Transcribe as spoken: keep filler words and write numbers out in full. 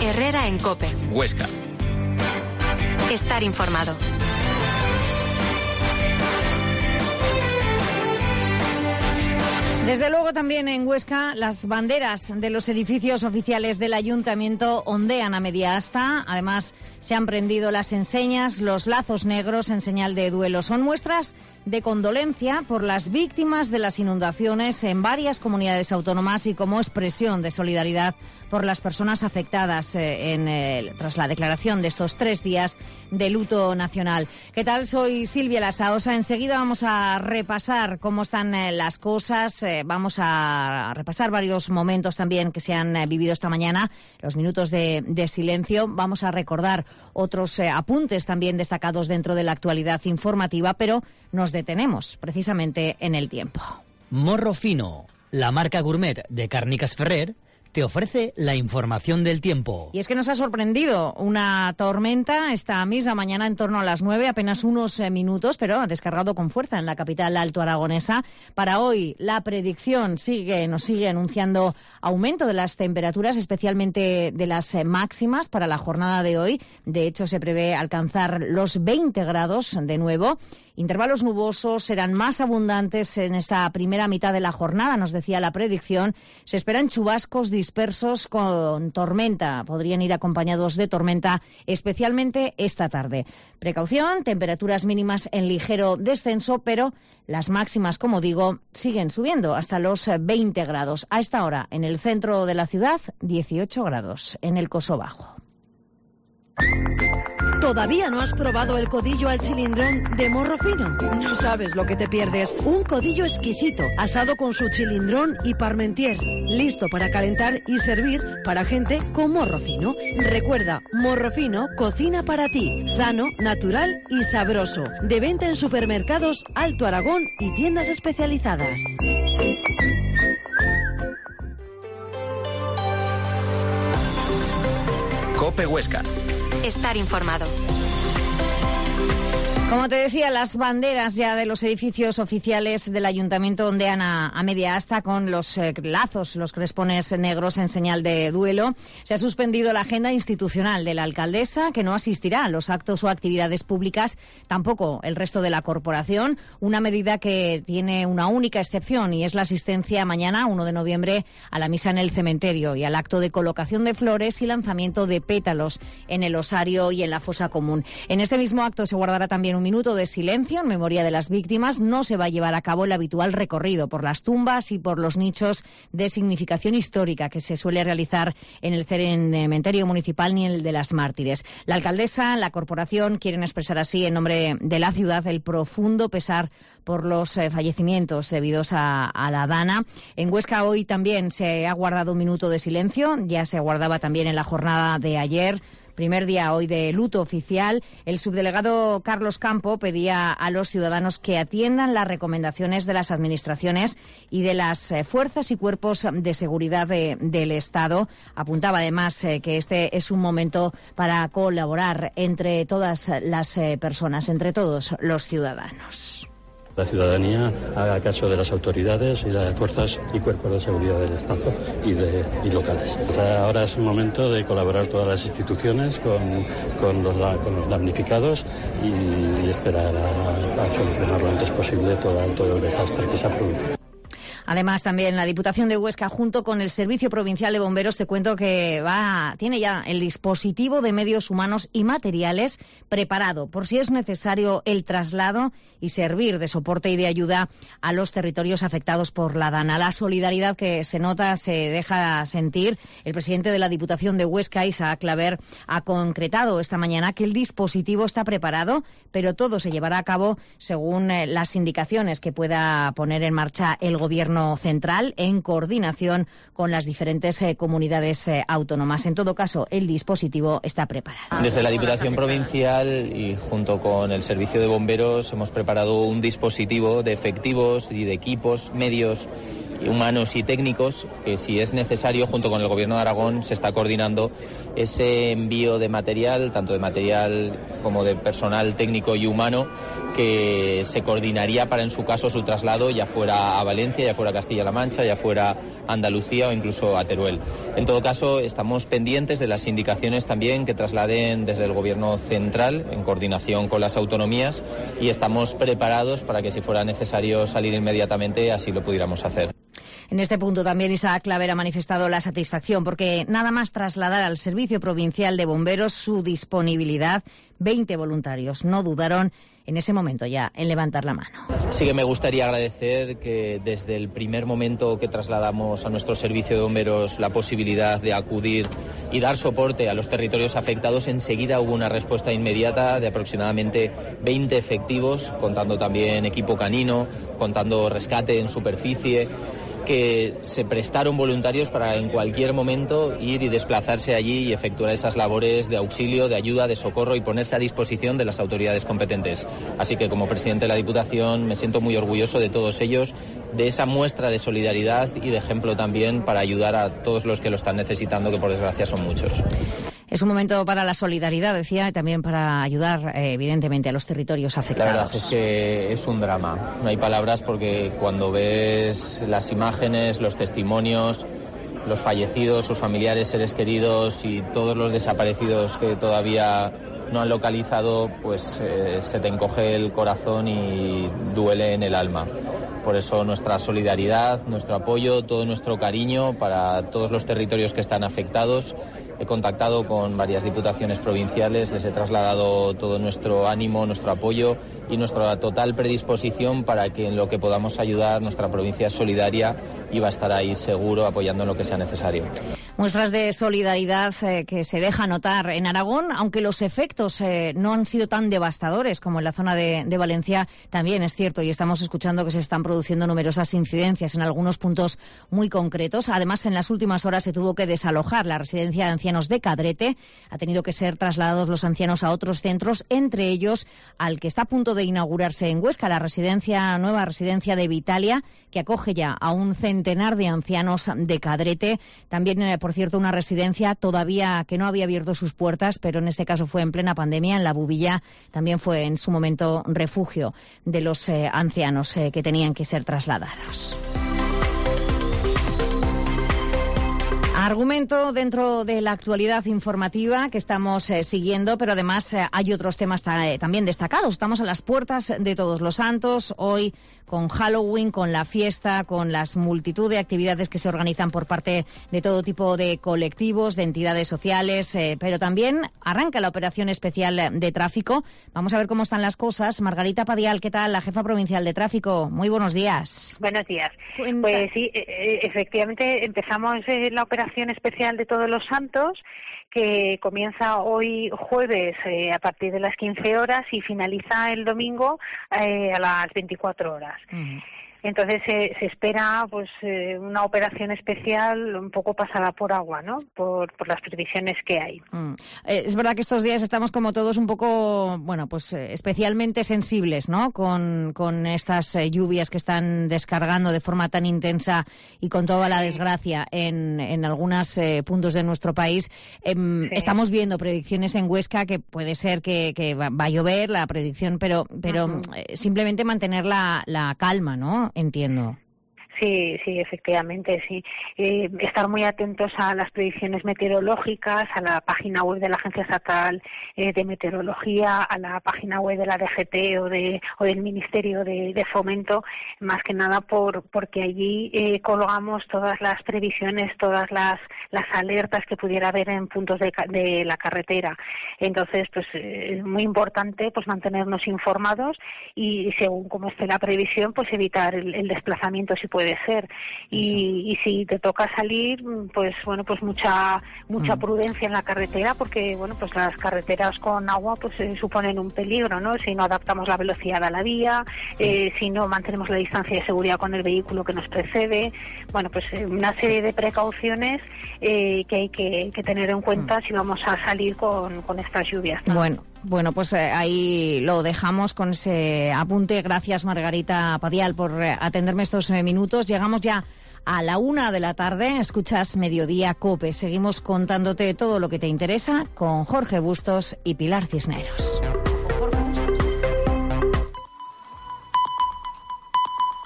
Herrera en COPE. Huesca. Estar informado. Desde luego también en Huesca las banderas de los edificios oficiales del Ayuntamiento ondean a media asta. Además se han prendido las enseñas, los lazos negros en señal de duelo. Son muestras de condolencia por las víctimas de las inundaciones en varias comunidades autónomas y como expresión de solidaridad por las personas afectadas eh, en, eh, tras la declaración de estos tres días de luto nacional. ¿Qué tal? Soy Silvia Lasaosa. Enseguida vamos a repasar cómo están eh, las cosas. Eh, vamos a repasar varios momentos también que se han eh, vivido esta mañana, los minutos de, de silencio. Vamos a recordar otros eh, apuntes también destacados dentro de la actualidad informativa, pero nos detenemos precisamente en el tiempo. Morro Fino, la marca gourmet de Càrniques Ferrer, te ofrece la información del tiempo. Y es que nos ha sorprendido una tormenta esta misma mañana en torno a las nueve, apenas unos eh, minutos, pero ha descargado con fuerza en la capital altoaragonesa. Para hoy la predicción sigue, nos sigue anunciando aumento de las temperaturas, especialmente de las eh, máximas para la jornada de hoy. De hecho, se prevé alcanzar los veinte grados de nuevo. Intervalos nubosos serán más abundantes en esta primera mitad de la jornada, nos decía la predicción. Se esperan chubascos dispersos con tormenta. Podrían ir acompañados de tormenta, especialmente esta tarde. Precaución, temperaturas mínimas en ligero descenso, pero las máximas, como digo, siguen subiendo hasta los veinte grados. A esta hora, en el centro de la ciudad, dieciocho grados. En el Coso Bajo. ¿Todavía no has probado el codillo al chilindrón de Morro Fino? No sabes lo que te pierdes. Un codillo exquisito, asado con su chilindrón y parmentier, listo para calentar y servir para gente con morro fino. Recuerda, Morro Fino cocina para ti, sano, natural y sabroso. De venta en supermercados Alto Aragón y tiendas especializadas. COPE Huesca. Estar informado. Como te decía, las banderas ya de los edificios oficiales del Ayuntamiento ondean a, a media asta con los eh, lazos, los crespones negros en señal de duelo. Se ha suspendido la agenda institucional de la alcaldesa, que no asistirá a los actos o actividades públicas, tampoco el resto de la corporación. Una medida que tiene una única excepción y es la asistencia mañana, uno de noviembre, a la misa en el cementerio y al acto de colocación de flores y lanzamiento de pétalos en el osario y en la fosa común. En este mismo acto se guardará también un minuto de silencio en memoria de las víctimas. No se va a llevar a cabo el habitual recorrido por las tumbas y por los nichos de significación histórica que se suele realizar en el cementerio municipal ni el de las mártires. La alcaldesa, la corporación quieren expresar así en nombre de la ciudad el profundo pesar por los eh, fallecimientos debidos a, a la dana. En Huesca hoy también se ha guardado un minuto de silencio, ya se guardaba también en la jornada de ayer. Primer día hoy de luto oficial. El subdelegado Carlos Campo pedía a los ciudadanos que atiendan las recomendaciones de las administraciones y de las eh, fuerzas y cuerpos de seguridad de, del Estado. Apuntaba además eh, que este es un momento para colaborar entre todas las eh, personas, entre todos los ciudadanos. La ciudadanía haga caso de las autoridades y de las fuerzas y cuerpos de seguridad del Estado y, de, y locales. O sea, ahora es el momento de colaborar todas las instituciones con, con, los, con los damnificados y, y esperar a, a solucionar lo antes posible todo, todo el desastre que se ha producido. Además, también la Diputación de Huesca, junto con el Servicio Provincial de Bomberos, te cuento que va tiene ya el dispositivo de medios humanos y materiales preparado por si es necesario el traslado y servir de soporte y de ayuda a los territorios afectados por la dana. La solidaridad que se nota, se deja sentir. El presidente de la Diputación de Huesca, Isaac Claver, ha concretado esta mañana que el dispositivo está preparado, pero todo se llevará a cabo según eh, las indicaciones que pueda poner en marcha el Gobierno central en coordinación con las diferentes eh, comunidades eh, autónomas. En todo caso, el dispositivo está preparado. Desde la Diputación Provincial y junto con el Servicio de Bomberos hemos preparado un dispositivo de efectivos y de equipos, medios humanos y técnicos, que si es necesario, junto con el Gobierno de Aragón, se está coordinando ese envío de material, tanto de material como de personal técnico y humano, que se coordinaría para, en su caso, su traslado ya fuera a Valencia, ya fuera a Castilla-La Mancha, ya fuera a Andalucía o incluso a Teruel. En todo caso, estamos pendientes de las indicaciones también que trasladen desde el Gobierno central, en coordinación con las autonomías, y estamos preparados para que, si fuera necesario salir inmediatamente, así lo pudiéramos hacer. En este punto también Isaac Claver ha manifestado la satisfacción porque nada más trasladar al Servicio Provincial de Bomberos su disponibilidad, veinte voluntarios no dudaron en ese momento ya en levantar la mano. Sí que me gustaría agradecer que desde el primer momento que trasladamos a nuestro servicio de bomberos la posibilidad de acudir y dar soporte a los territorios afectados, enseguida hubo una respuesta inmediata de aproximadamente veinte efectivos, contando también equipo canino, contando rescate en superficie, que se prestaron voluntarios para en cualquier momento ir y desplazarse allí y efectuar esas labores de auxilio, de ayuda, de socorro y ponerse a disposición de las autoridades competentes. Así que, como presidente de la Diputación, me siento muy orgulloso de todos ellos, de esa muestra de solidaridad y de ejemplo también para ayudar a todos los que lo están necesitando, que por desgracia son muchos. Es un momento para la solidaridad, decía, y también para ayudar, eh, evidentemente, a los territorios afectados. La verdad es que es un drama. No hay palabras, porque cuando ves las imágenes, los testimonios, los fallecidos, sus familiares, seres queridos y todos los desaparecidos que todavía no han localizado, pues eh, se te encoge el corazón y duele en el alma. Por eso nuestra solidaridad, nuestro apoyo, todo nuestro cariño para todos los territorios que están afectados. He contactado con varias diputaciones provinciales, les he trasladado todo nuestro ánimo, nuestro apoyo y nuestra total predisposición para que en lo que podamos ayudar, nuestra provincia es solidaria y va a estar ahí seguro apoyando en lo que sea necesario. Muestras de solidaridad eh, que se deja notar en Aragón, aunque los efectos eh, no han sido tan devastadores como en la zona de, de Valencia, también es cierto, y estamos escuchando que se están produciendo numerosas incidencias en algunos puntos muy concretos. Además, en las últimas horas se tuvo que desalojar la residencia de ancianos de Cadrete. Ha tenido que ser trasladados los ancianos a otros centros, entre ellos al que está a punto de inaugurarse en Huesca, la residencia, nueva residencia de Vitalia, que acoge ya a un centenar de ancianos de Cadrete. También, eh, por cierto, una residencia todavía que no había abierto sus puertas, pero en este caso fue en plena pandemia, en La Bubilla. También fue en su momento refugio de los eh, ancianos eh, que tenían que ser trasladados. Argumento dentro de la actualidad informativa que estamos eh, siguiendo, pero además eh, hay otros temas ta- eh, también destacados. Estamos a las puertas de Todos los Santos, hoy con Halloween, con la fiesta, con las multitud de actividades que se organizan por parte de todo tipo de colectivos, de entidades sociales, eh, pero también arranca la operación especial de tráfico. Vamos a ver cómo están las cosas. Margarita Padial, ¿qué tal? La jefa provincial de tráfico. Muy buenos días. Buenos días. Cuenta. Pues sí, eh, efectivamente empezamos eh, la operación especial de Todos los Santos, que comienza hoy jueves eh, a partir de las quince horas y finaliza el domingo eh, a las veinticuatro horas. Uh-huh. Entonces eh, se espera pues eh, una operación especial un poco pasada por agua, ¿no? Por, por las previsiones que hay. Mm. Eh, es verdad que estos días estamos como todos un poco, bueno, pues eh, especialmente sensibles, ¿no? Con, con estas eh, lluvias que están descargando de forma tan intensa y con toda la desgracia en, en algunos eh, puntos de nuestro país. Eh, sí. Estamos viendo predicciones en Huesca que puede ser que, que va, va a llover la predicción, pero, pero uh-huh. eh, simplemente mantener la, la calma, ¿no? Entiendo. Sí, sí, efectivamente, sí. Eh, estar muy atentos a las predicciones meteorológicas, a la página web de la Agencia Estatal eh, de Meteorología, a la página web de la D G T o de o del Ministerio de, de Fomento, más que nada por porque allí eh, colgamos todas las previsiones, todas las las alertas que pudiera haber en puntos de, de la carretera. Entonces, pues es eh, muy importante pues mantenernos informados y, y según como esté la previsión, pues evitar el, el desplazamiento si puede de ser y, y si te toca salir, pues bueno, pues mucha mucha prudencia en la carretera, porque bueno, pues las carreteras con agua pues eh, suponen un peligro, ¿no? Si no adaptamos la velocidad a la vía, eh, si no mantenemos la distancia de seguridad con el vehículo que nos precede, bueno, pues eh, una serie de precauciones eh, que hay que, que tener en cuenta si vamos a salir con, con estas lluvias, ¿no? Bueno, Bueno, pues eh, ahí lo dejamos con ese apunte. Gracias, Margarita Padial, por eh, atenderme estos eh, minutos. Llegamos ya a la una de la tarde. Escuchas Mediodía COPE. Seguimos contándote todo lo que te interesa con Jorge Bustos y Pilar Cisneros.